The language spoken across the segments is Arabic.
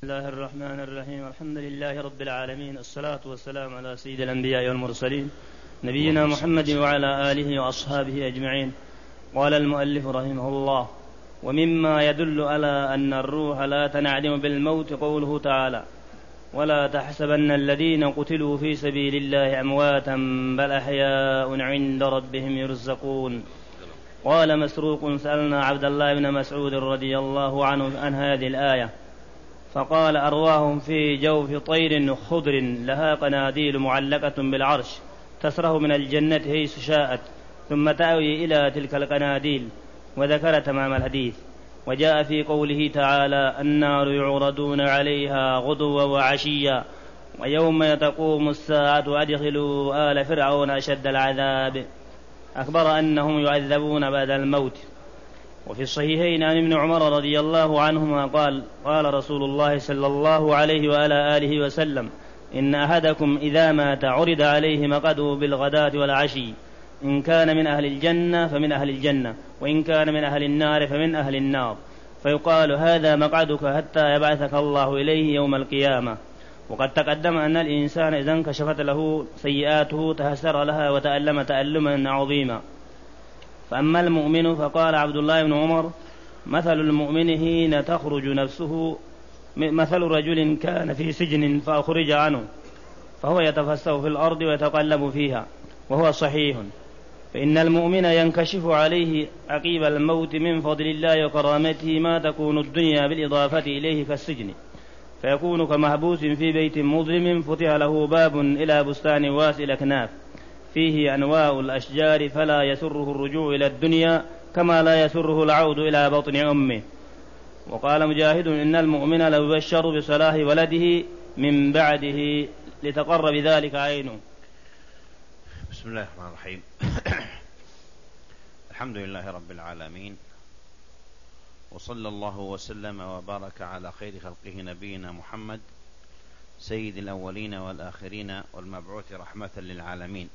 بسم الله الرحمن الرحيم. الحمد لله رب العالمين، الصلاة والسلام على سيد الأنبياء والمرسلين نبينا محمد وعلى آله وأصحابه أجمعين. قال المؤلف رحمه الله: ومما يدل على أن الروح لا تنعدم بالموت قوله تعالى: ولا تحسبن الذين قتلوا في سبيل الله أمواتا بل أحياء عند ربهم يرزقون. قال مسروق: سألنا عبد الله بن مسعود رضي الله عنه عن هذه الآية فقال: أرواهم في جوف طير خضر لها قناديل معلقة بالعرش تسره من الجنة حيث شاءت ثم تأوي إلى تلك القناديل، وذكر تمام الحديث. وجاء في قوله تعالى: النار يعرضون عليها غدوا وعشيا ويوم تقوم الساعة أدخلوا آل فرعون أشد العذاب. أخبر أنهم يعذبون بعد الموت. وفي الصحيحين عن ابن عمر رضي الله عنهما قال: قال رسول الله صلى الله عليه وعلى آله وسلم: إن أحدكم إذا مات عرض عليه مقعده بالغداة والعشي، إن كان من أهل الجنة فمن أهل الجنة، وإن كان من أهل النار فمن أهل النار، فيقال: هذا مقعدك حتى يبعثك الله إليه يوم القيامة. وقد تقدم أن الإنسان إذا انكشفت له سيئاته تهسر لها وتألم تألما عظيما. فأما المؤمن فقال عبد الله بن عمر: مثل المؤمن حين تخرج نفسه مثل رجل كان في سجن فأخرج عنه فهو يتفسح في الأرض ويتقلب فيها وهو صحيح، فإن المؤمن ينكشف عليه عقيب الموت من فضل الله وكرامته ما تكون الدنيا بالإضافة إليه كالسجن، فيكون كمحبوس في بيت مظلم فتح له باب إلى بستان واسع الأكناف فيه أنواع الأشجار، فلا يسره الرجوع إلى الدنيا كما لا يسره العود إلى بطن أمه. وقال مجاهد: إن المؤمن لو يبشر بصلاح ولده من بعده لتقر بذلك عينه. بسم الله الرحمن الرحيم. الحمد لله رب العالمين، وصلى الله وسلم وبارك على خير خلقه نبينا محمد سيد الأولين والآخرين والمبعوث رحمة للعالمين،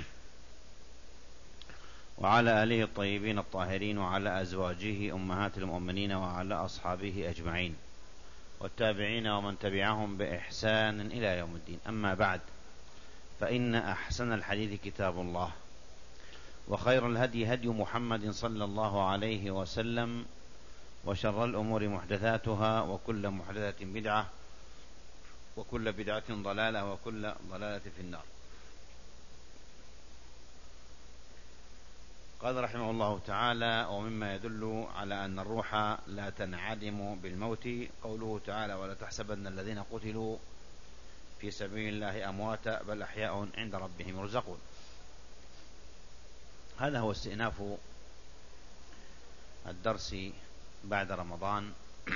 وعلى آله الطيبين الطاهرين، وعلى أزواجه أمهات المؤمنين، وعلى أصحابه أجمعين، والتابعين ومن تبعهم بإحسان إلى يوم الدين. أما بعد، فإن أحسن الحديث كتاب الله، وخير الهدي هدي محمد صلى الله عليه وسلم، وشر الأمور محدثاتها، وكل محدثة بدعة، وكل بدعة ضلالة، وكل ضلالة في النار. قال رحمه الله تعالى: ومما يدل على أن الروح لا تنعدم بالموت قوله تعالى: ولا تحسبن الذين قتلوا في سبيل الله أمواتا بل أحياء عند ربهم يرزقون. هذا هو استئناف الدرس بعد رمضان،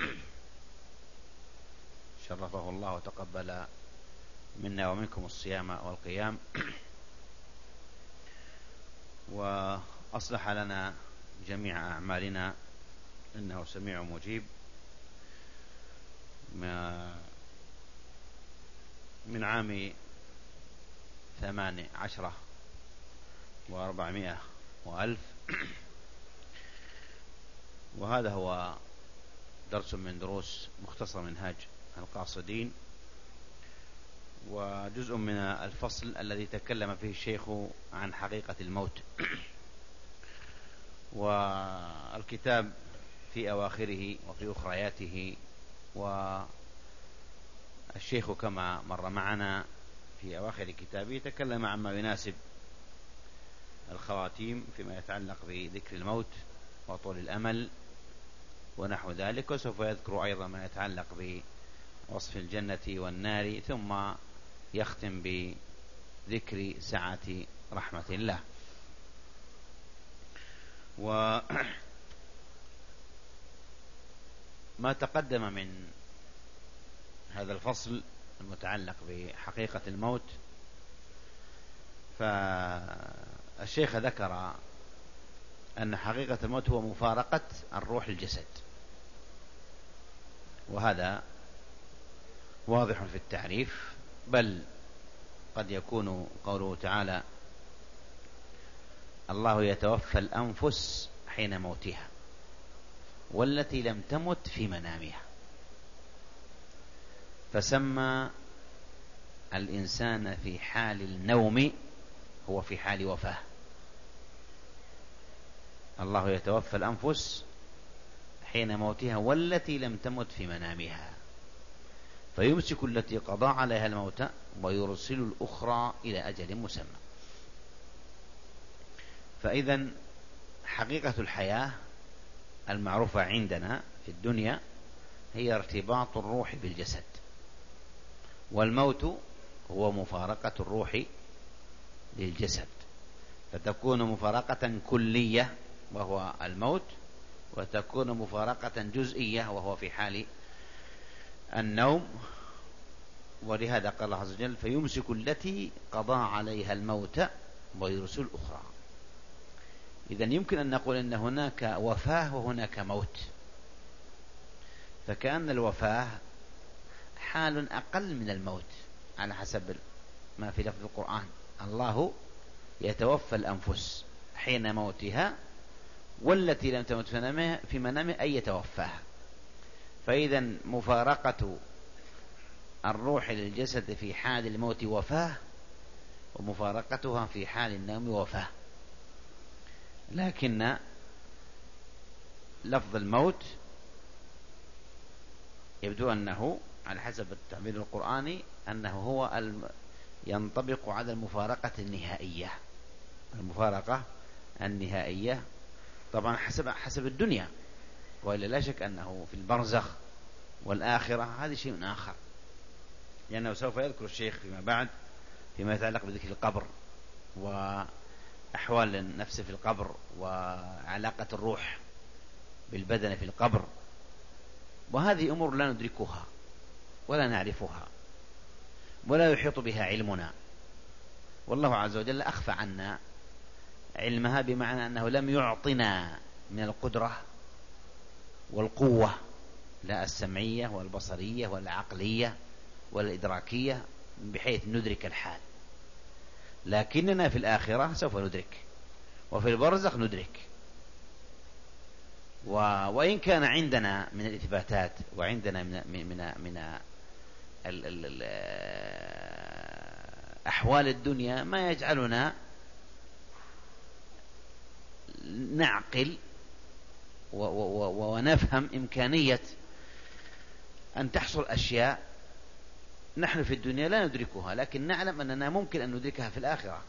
شرفه الله وتقبل منا ومنكم الصيام والقيام، وأصلح لنا جميع أعمالنا إنه سميع مجيب. من عام 18 و400 وألف، وهذا هو درس من دروس مختصر منهاج القاصدين، وجزء من الفصل الذي تكلم فيه الشيخ عن حقيقة الموت. والكتاب في أواخره وفي أخرياته، والشيخ كما مر معنا في أواخر كتابه تكلم عما يناسب الخواتيم فيما يتعلق بذكر الموت وطول الأمل ونحو ذلك، وسوف يذكر أيضا ما يتعلق بوصف الجنة والنار، ثم يختم بذكر سعة رحمة الله. وما تقدم من هذا الفصل المتعلق بحقيقة الموت، فالشيخ ذكر أن حقيقة الموت هو مفارقة الروح الجسد، وهذا واضح في التعريف، بل قد يكون قوله تعالى: الله يتوفى الأنفس حين موتها والتي لم تمت في منامها. فسمى الإنسان في حال النوم هو في حال وفاة. الله يتوفى الأنفس حين موتها والتي لم تمت في منامها، فيمسك التي قضى عليها الموت ويرسل الأخرى إلى أجل مسمى. فإذا حقيقة الحياة المعروفة عندنا في الدنيا هي ارتباط الروح بالجسد، والموت هو مفارقة الروح للجسد، فتكون مفارقة كلية وهو الموت، وتكون مفارقة جزئية وهو في حال النوم. ولهذا قال الله عز وجل: فيمسك التي قضى عليها الموت ويرسل الأخرى. إذن يمكن أن نقول أن هناك وفاة وهناك موت، فكأن الوفاة حال أقل من الموت على حسب ما في لفظ القرآن: الله يتوفى الأنفس حين موتها والتي لم تمت في منامه أي يتوفاها. فإذا مفارقة الروح للجسد في حال الموت وفاة، ومفارقتها في حال النوم وفاة. لكن لفظ الموت يبدو أنه على حسب التعبير القرآني أنه هو ينطبق على المفارقة النهائية. المفارقة النهائية طبعا حسب الدنيا، وإلا لا شك أنه في البرزخ والآخرة هذا شيء آخر، لأنه سوف يذكر الشيخ فيما بعد فيما يتعلق بذكر القبر وأحوال النفس في القبر وعلاقة الروح بالبدن في القبر، وهذه أمور لا ندركها ولا نعرفها ولا يحيط بها علمنا، والله عز وجل أخفى عنا علمها، بمعنى أنه لم يعطنا من القدرة والقوة لا السمعية والبصرية والعقلية والإدراكية بحيث ندرك الحال. لكننا في الآخرة سوف ندرك، وفي البرزخ ندرك. وإن كان عندنا من الإثباتات وعندنا من أحوال الدنيا ما يجعلنا نعقل ونفهم إمكانية أن تحصل أشياء نحن في الدنيا لا ندركها، لكن نعلم أننا ممكن أن ندركها في الآخرة.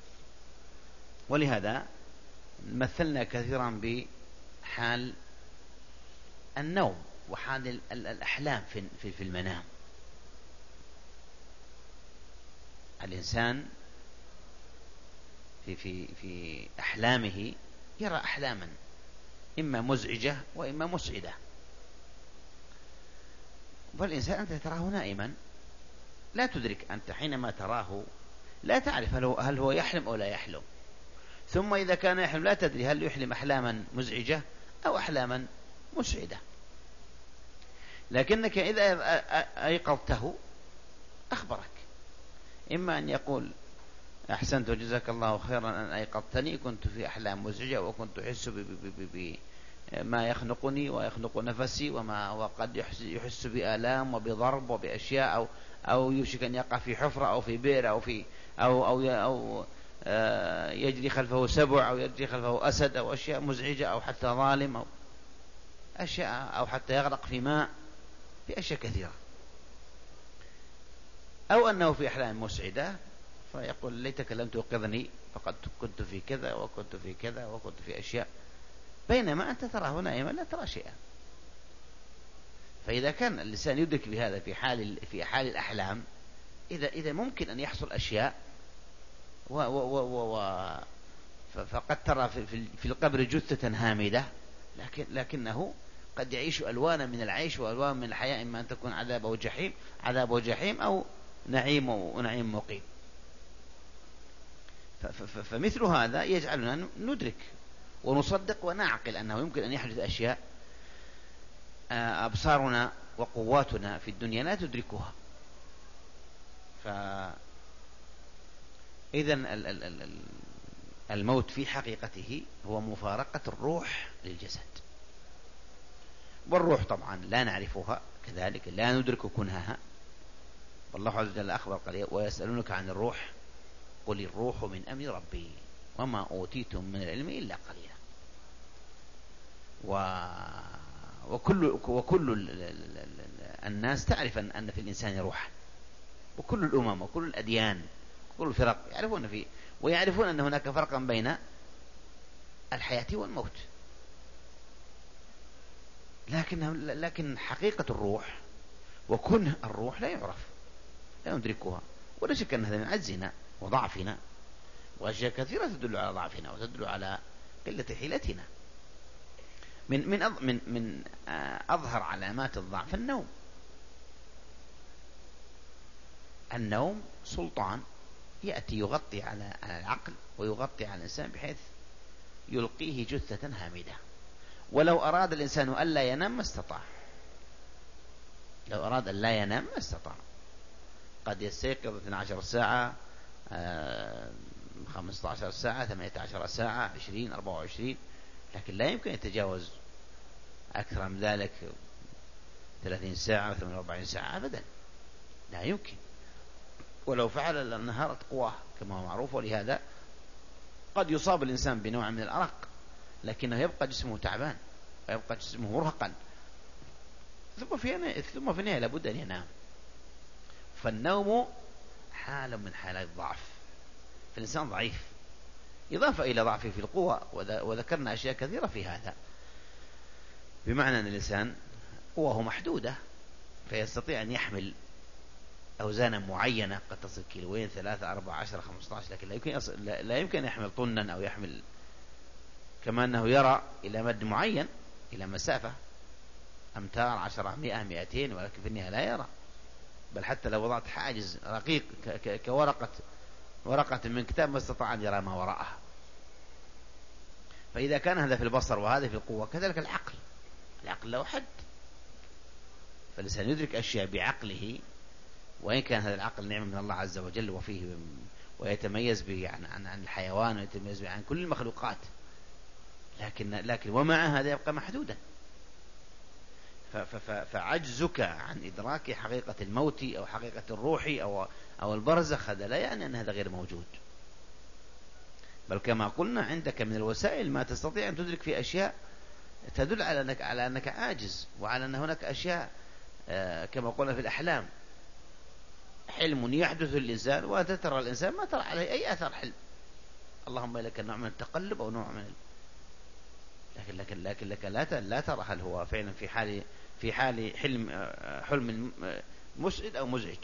ولهذا مثلنا كثيرا بحال النوم وحال الأحلام في المنام. الإنسان في أحلامه يرى أحلاما إما مزعجة وإما مسعدة. والإنسان أنت تراه نائما لا تدرك، أنت حينما تراه لا تعرف هل هو يحلم أو لا يحلم، ثم إذا كان يحلم لا تدري هل يحلم أحلاما مزعجة أو أحلاما مسعدة. لكنك إذا أيقظته أخبرك، إما أن يقول: أحسنت وجزاك الله خيرا أن أيقظتني، كنت في أحلام مزعجة وكنت أحس بما يخنقني ويخنق نفسي وقد يحس بآلام وبضرب وبأشياء، أو يوشك أن يقع في حفرة أو في بئر أو يجري خلفه سبع أو يجري خلفه أسد أو أشياء مزعجة، أو حتى ظالم أو أشياء، أو حتى يغرق في ماء، في أشياء كثيرة. أو أنه في أحلام مسعدة فيقول: ليتك لم توقظني فقد كنت في كذا وكنت في كذا وكنت في أشياء، بينما أنت تراه نائما لا ترى شيئا. فإذا كان الإنسان يدرك بهذا في حال الأحلام، إذا ممكن أن يحصل أشياء فقد ترى في القبر جثة هامدة، لكنه قد يعيش ألوانا من العيش وألوان من الحياة، إما أن تكون عذاب وجحيم أو نعيم مقيم. فمثل هذا يجعلنا ندرك ونصدق ونعقل أنه يمكن أن يحدث أشياء أبصارنا وقواتنا في الدنيا لا تدركها. فإذن الموت في حقيقته هو مفارقة الروح للجسد، والروح طبعا لا نعرفها، كذلك لا ندرك كنهها، والله عز وجل أخبر قال ويسألونك عن الروح قل الروح من أمر ربي وما أوتيتم من العلم إلا قليلا. وكل الناس تعرف أن في الإنسان روحا، وكل الأمم وكل الأديان وكل الفرق يعرفون فيه، ويعرفون أن هناك فرقا بين الحياة والموت. لكن حقيقة الروح وكنه الروح لا يعرف، لا ندركها، ولا شك أن هذا من عجزنا وضعفنا، وأشياء كثيرة تدل على ضعفنا وتدل على قلة حيلتنا. من أظهر علامات الضعف النوم سلطان يأتي يغطي على العقل ويغطي على الإنسان بحيث يلقيه جثة هامدة. ولو أراد الإنسان ألا ينام ما استطاع، لو أراد ألا ينام ما استطاع. قد يستيقظ 12 ساعة 15 ساعة 18 ساعة 20 24، لكن لا يمكن يتجاوز أكثر من ذلك 30 ساعة 48 ساعة أبدا، لا يمكن. ولو فعل انهارت قواه كما هو معروف. ولهذا قد يصاب الإنسان بنوع من الأرق، لكنه يبقى جسمه تعبان ويبقى جسمه مرهقا، ثم في النهاية لابد أن ينام. فالنوم حالة من حالات الضعف، فالإنسان ضعيف إضافة إلى ضعفه في القوة، وذكرنا أشياء كثيرة في هذا، بمعنى أن الإنسان قوته محدودة، فيستطيع أن يحمل أوزانا معينة قد تصل كيلوين 3 4 10 15، لكن لا يمكن أن يحمل طنا أو يحمل، كما أنه يرى إلى مد معين، إلى مسافة أمتار 10 100 200، ولكن في النهاية لا يرى. بل حتى لو وضعت حاجز رقيق ورقة من كتاب ما استطاع أن يرى ما وراءها. فإذا كان هذا في البصر وهذا في القوة، كذلك العقل له حد، فالإنسان يدرك أشياء بعقله، وإن كان هذا العقل نعمة من الله عز وجل وفيه ويتميز به عن الحيوان ويتميز به عن كل المخلوقات، لكن ومع هذا يبقى محدودا. فعجزك عن إدراك حقيقة الموت أو حقيقة الروح أو البرزخ هذا لا يعني أن هذا غير موجود، بل كما قلنا عندك من الوسائل ما تستطيع أن تدرك في أشياء تدل على أنك عاجز، وعلى أن هناك أشياء كما قلنا في الأحلام، حلم يحدث للإنسان وتترى الإنسان ما ترى عليه أي أثر حلم، اللهم لك نوع من التقلب أو نوع من لكن لك لا ترى هل هو فعلا في حال حلم مسعد أو مزعج.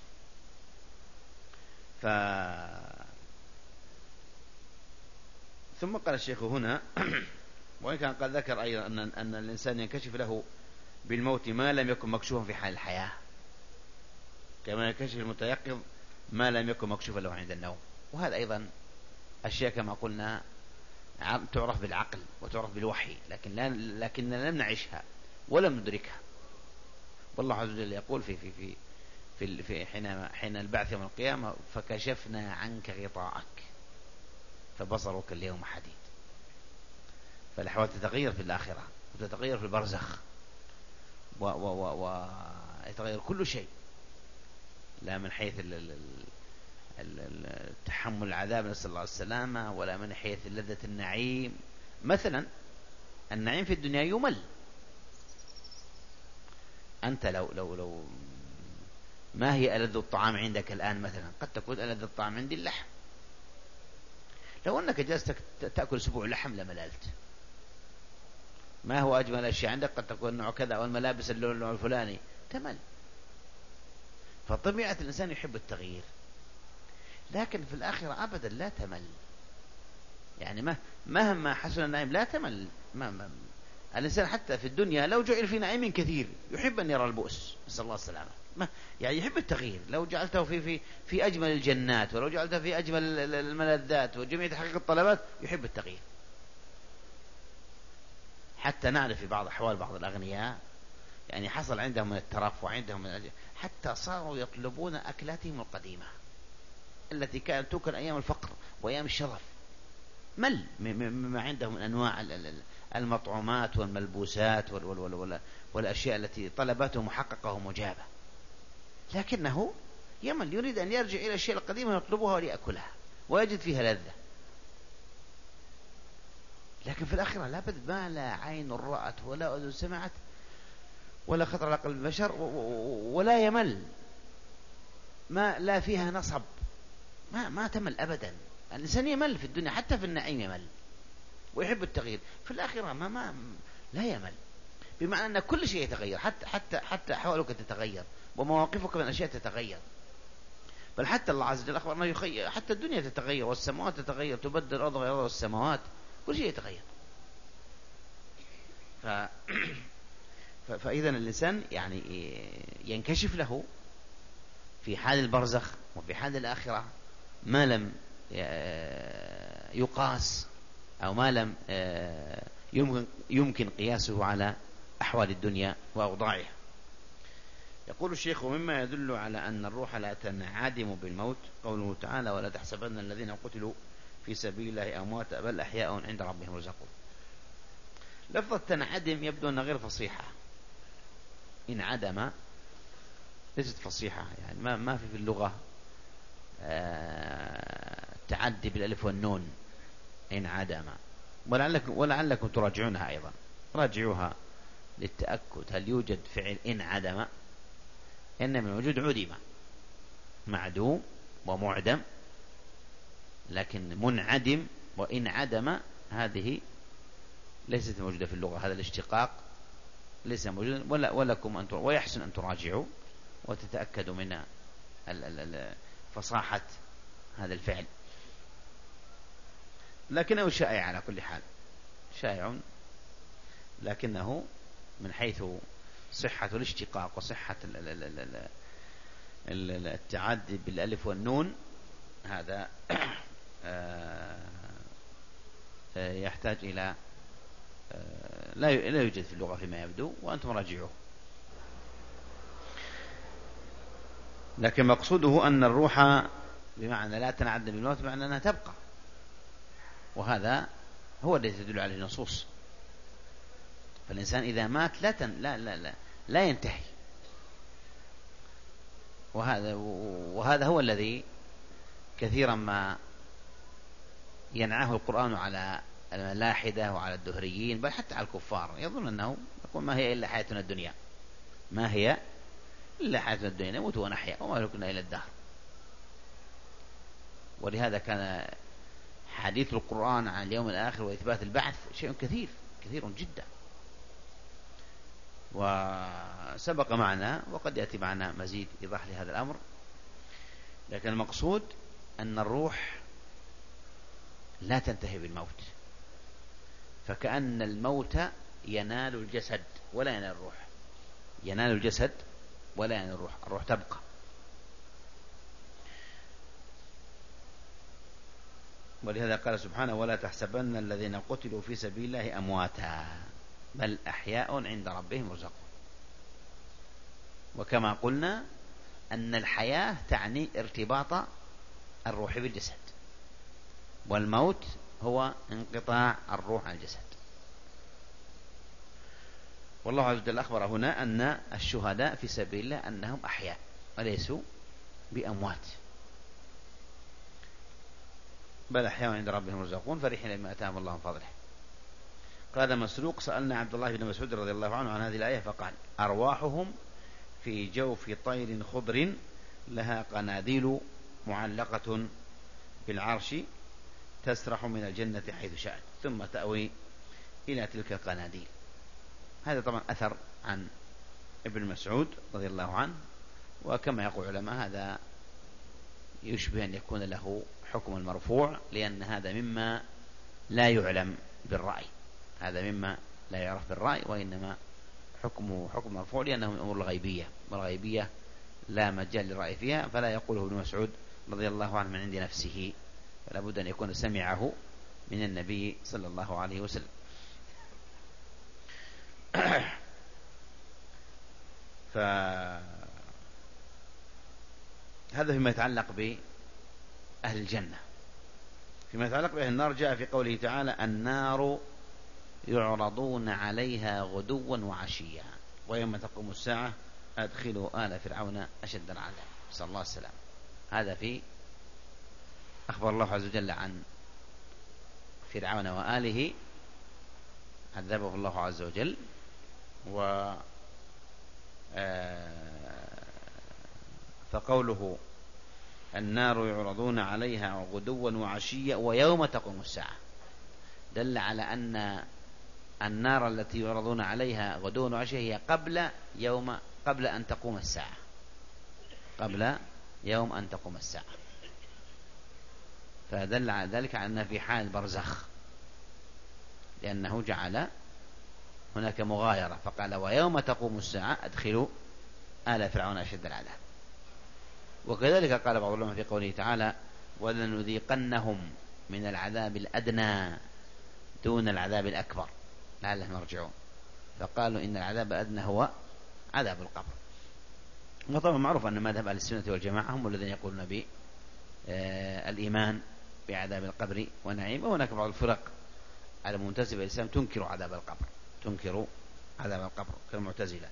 ثم قال الشيخ هنا وإن كان قد ذكر أيضا أن الإنسان ينكشف له بالموت ما لم يكن مكشوفا في حال الحياة، كما ينكشف المتيقظ ما لم يكن مكشوفا له عند النوم. وهذا أيضا أشياء كما قلنا تعرف بالعقل وتعرف بالوحي، لكننا لم نعيشها ولم ندركها. والله عز وجل يقول في حين البعث يوم القيامة فكشفنا عنك غطاءك فبصرك اليوم حديد. فالأحوال تتغير في الآخرة وتتغير في البرزخ ويتغير كل شيء، لا من حيث تحمل العذاب نسأل الله السلامة، ولا من حيث لذة النعيم. مثلا النعيم في الدنيا يمل، أنت لو ما هي ألذ الطعام عندك الآن؟ مثلا قد تكون ألذ الطعام عندي اللحم، لو أنك جلست تأكل أسبوع لحم لمللت. ما هو أجمل الأشياء عندك؟ قد تكون نوع كذا، أو الملابس اللون الفلاني، تمل. فطبيعة الإنسان يحب التغيير، لكن في الآخرة أبدا لا تمل، يعني مهما حسن النعيم لا تمل. الإنسان حتى في الدنيا لو جعل في نعيم كثير يحب أن يرى البؤس، نسأل الله السلامة، يعني يحب التغيير. لو جعلته في أجمل الجنات، ولو جعلته في أجمل الملذات وجميع تحقيق الطلبات، يحب التغيير. حتى نعرف في بعض أحوال بعض الأغنياء يعني حصل عندهم من الترف وعندهم من حتى صاروا يطلبون أكلاتهم القديمة التي كانت تؤكل أيام الفقر وأيام الشرف، مل مما عندهم من أنواع المطعومات والملبوسات والأشياء التي طلبته محققة ومجابة، لكنه يمل، يريد أن يرجع إلى الشيء القديم ويطلبها وليأكلها ويجد فيها لذة. لكن في الآخرة لابد ما لا عين رأت ولا أذن سمعت ولا خطر على قلب البشر، ولا يمل، ما لا فيها نصب، ما تمل أبدا. الإنسان يمل في الدنيا، حتى في النعيم يمل ويحب التغيير. في الآخرة لا يمل، بمعنى أن كل شيء يتغير، حتى أحوالك تتغير ومواقفك من الأشياء تتغير. بل حتى الله عز وجل أخبر أنه يخير، حتى الدنيا تتغير والسماوات تتغير، تبدل الأرض غير الأرض والسماوات، كل شيء يتغير. فإذا الإنسان يعني ينكشف له في حال البرزخ وفي حال الآخرة ما لم يقاس أو ما لم يمكن قياسه على أحوال الدنيا وأوضاعها. يقول الشيخ: ومما يدل على أن الروح لا تنعدم بالموت قوله تعالى: ولا تحسبن الذين قتلوا في سبيل الله أمواتا بل أحياء عند ربهم يرزقون. لفظة تنعدم يبدو أنها غير فصيحة. انعدم ليست فصيحة، يعني ما في اللغة تعدي بالألف والنون. انعدم. ولعلكم تراجعونها أيضا، راجعوها للتأكد هل يوجد فعل انعدم. إن من وجود عدم، معدوم ومعدم، لكن منعدم وانعدم هذه ليست موجودة في اللغة. هذا الاشتقاق ليس موجودا، ولكم ويحسن أن تراجعوا وتتأكدوا من فصاحة هذا الفعل. لكنه شائع على كل حال، شائع، لكنه من حيث صحة الاشتقاق وصحة التعدي بالألف والنون هذا يحتاج إلى لا يوجد في اللغة فيما يبدو، وأنتم راجعوه. لكن مقصوده أن الروح بمعنى لا تنعدم بالموت، بمعنى أنها تبقى، وهذا هو الذي تدل عليه النصوص. فالإنسان إذا مات لا ينتهي، وهذا هو الذي كثيرا ما ينعاه القرآن على الملاحدة وعلى الدهريين، بل حتى على الكفار. يظن أنه يقول: ما هي إلا حياتنا الدنيا، ما هي إلا حياتنا الدنيا، نموت ونحيا وما لكنا إلى الدهر. ولهذا كان حديث القرآن عن اليوم الآخر وإثبات البعث شيء كثير جدا. وسبق معنا وقد يأتي معنا مزيد إيضاح لهذا الأمر. لكن المقصود أن الروح لا تنتهي بالموت، فكأن الموت ينال الجسد ولا ينال الروح، ينال الجسد ولا ينال الروح، الروح تبقى. ولهذا قال سبحانه: ولا تحسبن الذين قتلوا في سبيل الله أمواتا بل أحياء عند ربهم يرزقون. وكما قلنا أن الحياة تعني ارتباط الروح بالجسد، والموت هو انقطاع الروح عن الجسد. والله عز وجل أخبر هنا أن الشهداء في سبيل الله أنهم أحياء وليسوا بأموات، بل أحياء عند ربهم يرزقون فرحين بما آتاهم الله من فضله. قال مسروق: سألنا عبد الله بن مسعود رضي الله عنه عن هذه الآية فقال: أرواحهم في جوف طير خضر لها قناديل معلقة بالعرش تسرح من الجنة حيث شاءت ثم تأوي إلى تلك القناديل. هذا طبعا أثر عن ابن مسعود رضي الله عنه، وكما يقول العلماء هذا يشبه أن يكون له حكم المرفوع، لأن هذا مما لا يعلم بالرأي، هذا مما لا يعرف بالرأي، وإنما حكمه حكم مرفوع لأنه من أمور الغيبية، والغيبية لا مجال للرأي فيها، فلا يقوله ابن مسعود رضي الله عنه من عند نفسه، فلا بد أن يكون سمعه من النبي صلى الله عليه وسلم. فهذا فيما يتعلق بأهل الجنة. فيما يتعلق بأهل النار جاء في قوله تعالى: النار يعرضون عليها غدوا وعشيا ويوم تقوم الساعة أدخلوا آل فرعون أشد العذاب. نسأل الله السلام. هذا في أخبر الله عز وجل عن فرعون وآله، عذبه الله عز وجل. فقوله النار يعرضون عليها غدوا وعشيا ويوم تقوم الساعة دل على أن النار التي يعرضون عليها غدوا وعشيا هي قبل أن تقوم الساعة، قبل يوم أن تقوم الساعة. فدل على ذلك على أنها في حال برزخ، لأنه جعل هناك مغايرة فقال ويوم تقوم الساعة أدخلوا آل فرعون أشد العذاب. وكذلك قال بعض العلماء في قوله تعالى ولنذيقنهم من العذاب الأدنى دون العذاب الأكبر لعلهم يرجعون، فقالوا إن العذاب الأدنى هو عذاب القبر. وطبعا معروف أن مذهب أهل السنة والجماعة هم الذين يقولون بالإيمان بعذاب القبر ونعيم. وهناك بعض الفرق على منتسبة الإسلام تنكر عذاب القبر كالمعتزلة.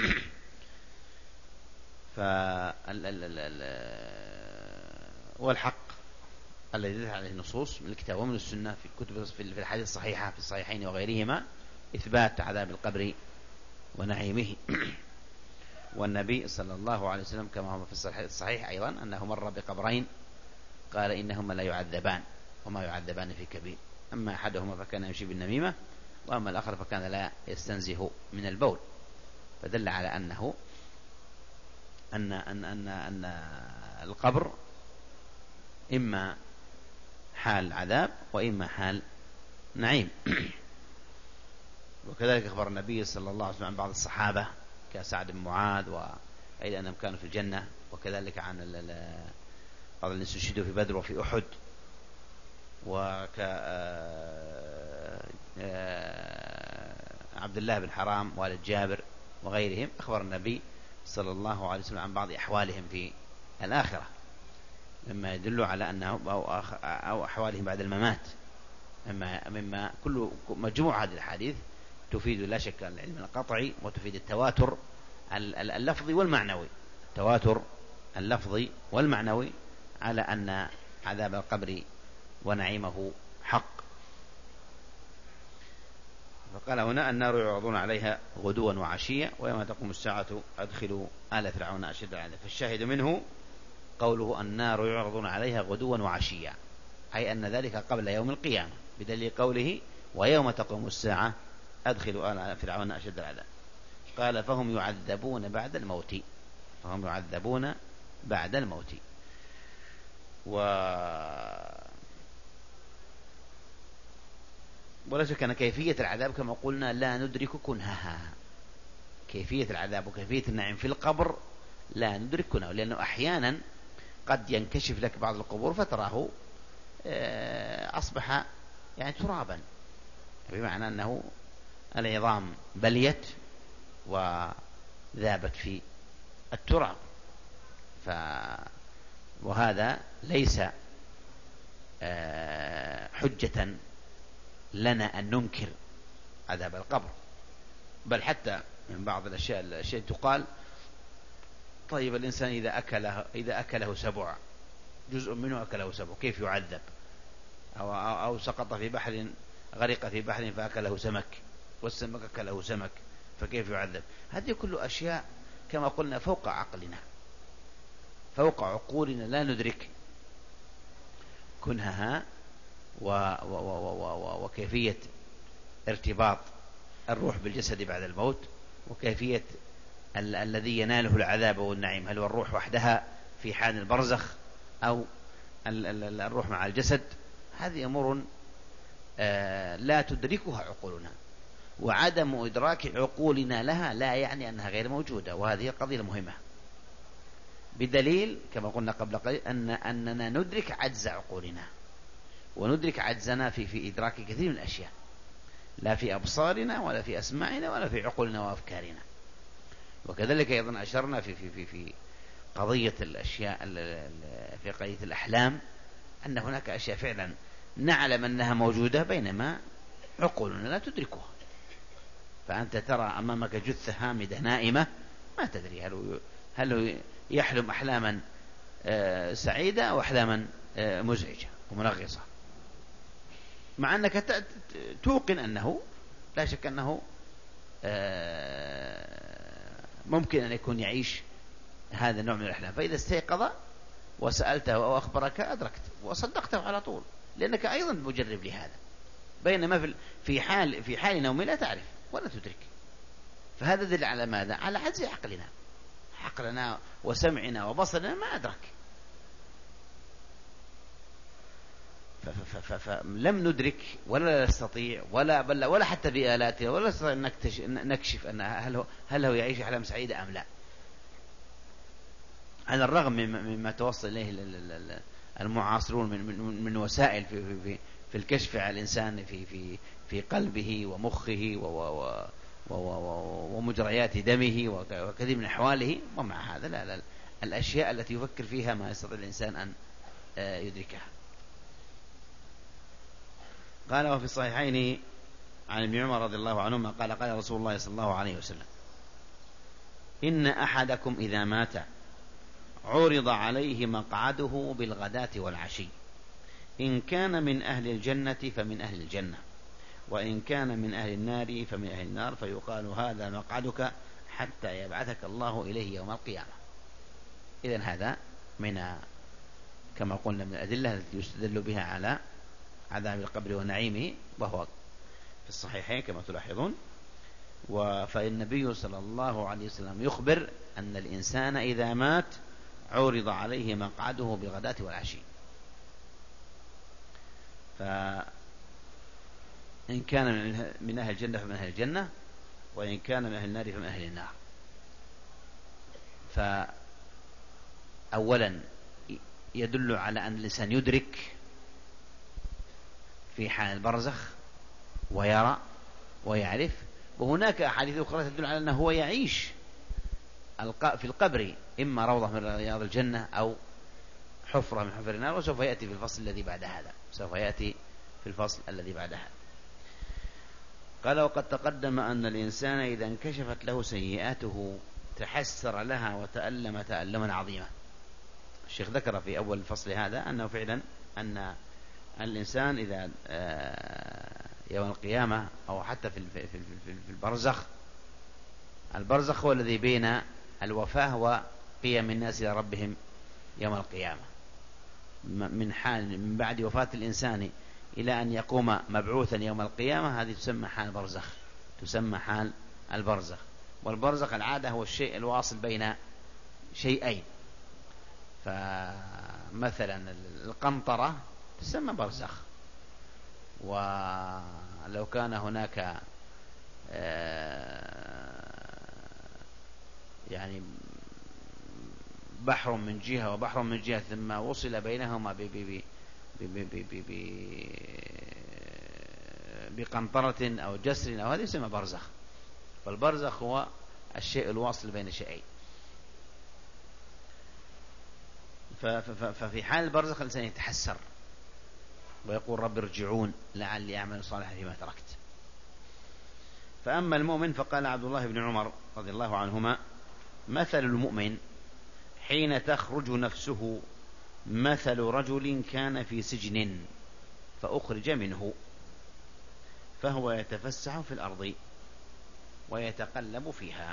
والحق الذي دلت عليه النصوص من الكتاب ومن السنة في الكتب في الحديث الصحيحة في الصحيحين وغيرهما إثبات عذاب القبر ونعيمه. والنبي صلى الله عليه وسلم كما هو في الصحيح أيضا أنه مر بقبرين قال إنهما لا يعذبان وما يعذبان في كبير، أما أحدهما فكان يمشي بالنميمة وأما الآخر فكان لا يستنزه من البول. فدل على أنه أن القبر إما حال عذاب وإما حال نعيم. وكذلك أخبر النبي صلى الله عليه وسلم عن بعض الصحابة كسعد بن معاذ وأيضا أنهم كانوا في الجنة، وكذلك عن بعض الناس استشهدوا في بدر وفي أحد، عبد الله بن حرام والد جابر وغيرهم. أخبر النبي صلى الله عليه وسلم عن بعض أحوالهم في الآخرة مما يدل على أنه أو أحوالهم بعد الممات، مما كل مجموع هذه الحديث تفيد لا شك العلم القطعي وتفيد التواتر اللفظي والمعنوي، التواتر اللفظي والمعنوي على أن عذاب القبر ونعيمه حق. فقال هنا النار يعرضون عليها غدوا وعشيا ويوم تقوم الساعة أدخلوا آل فرعون أشد العذاب. فالشاهد منه قوله النار يعرضون عليها غدوا وعشيا، أي أن ذلك قبل يوم القيامة، بدليل قوله ويوم تقوم الساعة أدخلوا آل فرعون أشد العذاب. قال فهم يعذبون بعد الموت، فهم يعذبون بعد الموت. ولا شك أن كيفية العذاب كما قلنا لا ندرك كنهها، كيفية العذاب وكيفية النعيم في القبر لا ندرك كنهه، لأنه أحيانا قد ينكشف لك بعض القبور فتراه أصبح يعني ترابا، بمعنى أنه العظام بليت وذابت في التراب. وهذا ليس حجة لنا أن ننكر عذاب القبر، بل حتى من بعض الأشياء تقال طيب الإنسان إذا أكله سبع، جزء منه أكله سبع، كيف يعذب؟ أو سقط في بحر، غرق في بحر فأكله سمك والسمك أكله سمك، فكيف يعذب؟ هذه كل أشياء كما قلنا فوق عقلنا، فوق عقولنا، لا ندرك كنهها وكيفية ارتباط الروح بالجسد بعد الموت، وكيفية الذي يناله العذاب والنعيم، هل هو الروح وحدها في حال البرزخ أو الروح مع الجسد. هذه أمور لا تدركها عقولنا، وعدم إدراك عقولنا لها لا يعني أنها غير موجودة، وهذه القضية المهمة، بدليل كما قلنا قبل قليل أننا ندرك عجز عقولنا وندرك عجزنا في إدراك كثير من الأشياء، لا في أبصارنا ولا في أسماعنا ولا في عقولنا وأفكارنا. وكذلك أيضا أشرنا في قضية الأشياء، في قضية الأحلام، أن هناك أشياء فعلا نعلم أنها موجودة بينما عقولنا لا تدركها. فأنت ترى أمامك جثة هامدة نائمة ما تدري هل يحلم أحلاما سعيدة وأحلاما مزعجة ومنغصة، مع أنك توقن أنه لا شك أنه ممكن أن يكون يعيش هذا النوع من الأحلام. فإذا استيقظ وسألته أو أخبرك أدركت وصدقته على طول، لأنك أيضا مجرب لهذا. بينما في حال نوم لا تعرف ولا تدرك. فهذا دل على ماذا؟ على عجز عقلنا وسمعنا وبصرنا ما أدرك. فلم ندرك ولا نستطيع ولا حتى بآلاتنا ولا نستطيع أن نكشف أن هل هو يعيش أحلام سعيدة أم لا، على الرغم مما توصل إليه المعاصرون من وسائل في الكشف على الإنسان في قلبه ومخه ومجريات دمه وكثير من أحواله. ومع هذا لا الأشياء التي يفكر فيها ما يستطيع الإنسان أن يدركها. قال وفي الصحيحين عن ابن عمر رضي الله عنهما قال قال رسول الله صلى الله عليه وسلم: إن أحدكم إذا مات عرض عليه مقعده بالغداة والعشي، إن كان من أهل الجنة فمن أهل الجنة، وإن كان من أهل النار فمن أهل النار، فيقال هذا مقعدك حتى يبعثك الله إليه يوم القيامة. إذن هذا كما قلنا من الأدلة التي يستدل بها على عذاب القبر ونعيمه، وهو في الصحيحين كما تلاحظون. فالنبي صلى الله عليه وسلم يخبر أن الإنسان إذا مات عرض عليه مقعده بالغداة والعشي، فإن كان من أهل الجنة فمن أهل الجنة، وإن كان من أهل النار فمن أهل النار. فأولا يدل على أن الإنسان يدرك في حال البرزخ ويرى ويعرف. وهناك أحاديث أخرى تدل على أنه هو يعيش في القبر، إما روضة من رياض الجنة أو حفرة من حفر النار. وسوف يأتي في الفصل الذي بعد هذا. قال وقد تقدم أن الإنسان إذا انكشفت له سيئاته تحسر لها وتألم تألما عظيما. الشيخ ذكر في أول الفصل هذا أنه فعلا أن الإنسان إذا يوم القيامة أو حتى في البرزخ هو الذي بين الوفاة وقيام الناس إلى ربهم يوم القيامة. من بعد وفاة الإنسان إلى أن يقوم مبعوثا يوم القيامة، هذه تسمى حال البرزخ. والبرزخ العادة هو الشيء الواصل بين شيئين. فمثلا القنطرة تسمى برزخ، ولو كان هناك يعني بحر من جهة وبحر من جهة ثم وصل بينهما بقنطرة أو جسر أو هذا يسمى برزخ. فالبرزخ هو الشيء الواصل بين شيئين. ففي حال البرزخ الإنسان يتحسر ويقول رب ارجعون لعلي أعمل صالحا فيما تركت. فأما المؤمن فقال عبد الله بن عمر رضي الله عنهما: مثل المؤمن حين تخرج نفسه مثل رجل كان في سجن فأخرج منه فهو يتفسح في الأرض ويتقلب فيها.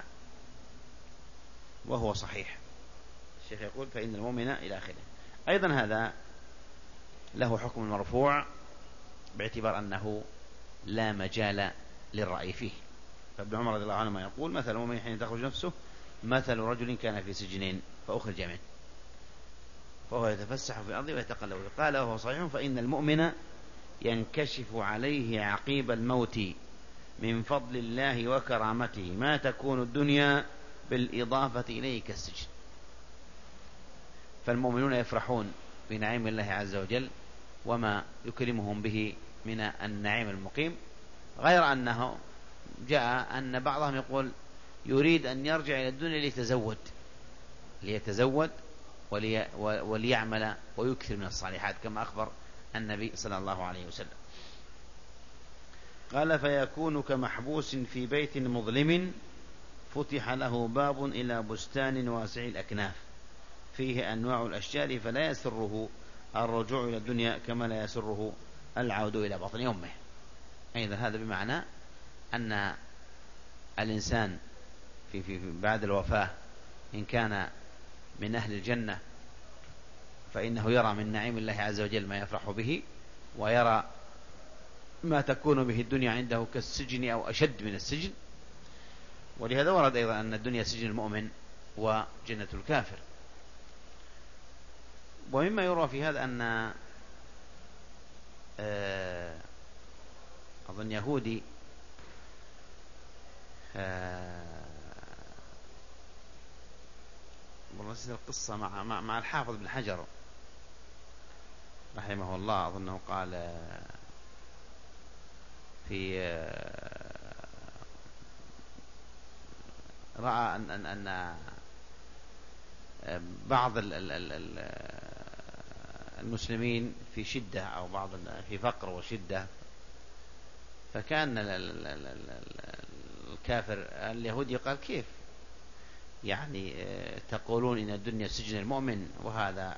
وهو صحيح. الشيخ يقول فإن المؤمن إلى آخره. أيضا هذا له حكم المرفوع باعتبار أنه لا مجال للرأي فيه. فابن عمر رضي الله عنهما يقول: مثل المؤمن حين تخرج نفسه مثل رجل كان في سجن فأخرج منه فهو يتفسح في الأرض ويتقلب. قال وهو صحيح: فإن المؤمن ينكشف عليه عقيب الموت من فضل الله وكرامته ما تكون الدنيا بالإضافة إليه كالسجن. فالمؤمنون يفرحون بنعيم الله عز وجل وما يكرمهم به من النعيم المقيم، غير أنه جاء أن بعضهم يقول يريد أن يرجع إلى الدنيا ليتزود وليعمل ويكثر من الصالحات كما أخبر النبي صلى الله عليه وسلم. قال فيكون كمحبوس في بيت مظلم فتح له باب إلى بستان واسع الأكناف فيه أنواع الأشجار فلا يسره الرجوع إلى الدنيا كما لا يسره العود إلى بطن أمه. أيضا هذا بمعنى أن الإنسان في بعد الوفاة إن كان من أهل الجنة فإنه يرى من نعيم الله عز وجل ما يفرح به، ويرى ما تكون به الدنيا عنده كالسجن أو أشد من السجن. ولهذا ورد أيضا أن الدنيا سجن المؤمن وجنة الكافر. ومما يروى في هذا أن أظن يهودي ورسل القصة مع الحافظ بن حجر رحمه الله، أظنه قال في رأى أن بعض المسلمين في شدة أو بعض في فقر وشدة، فكان الكافر اليهودي قال كيف يعني تقولون إن الدنيا سجن المؤمن وهذا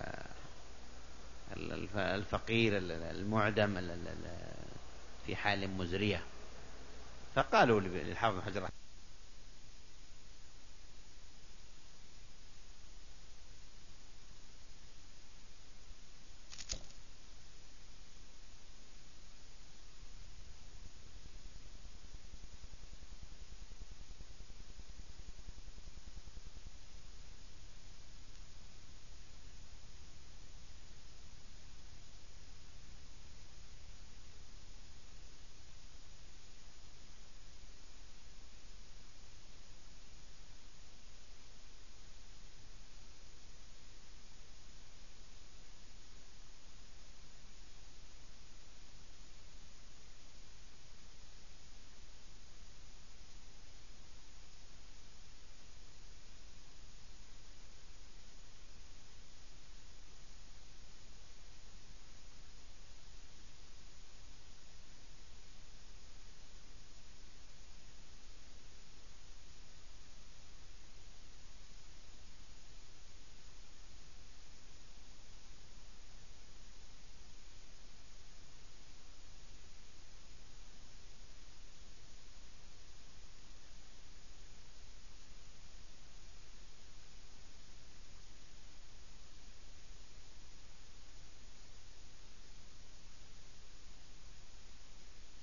الفقير المعدم في حال مزرية. فقالوا للحافظ بن حجر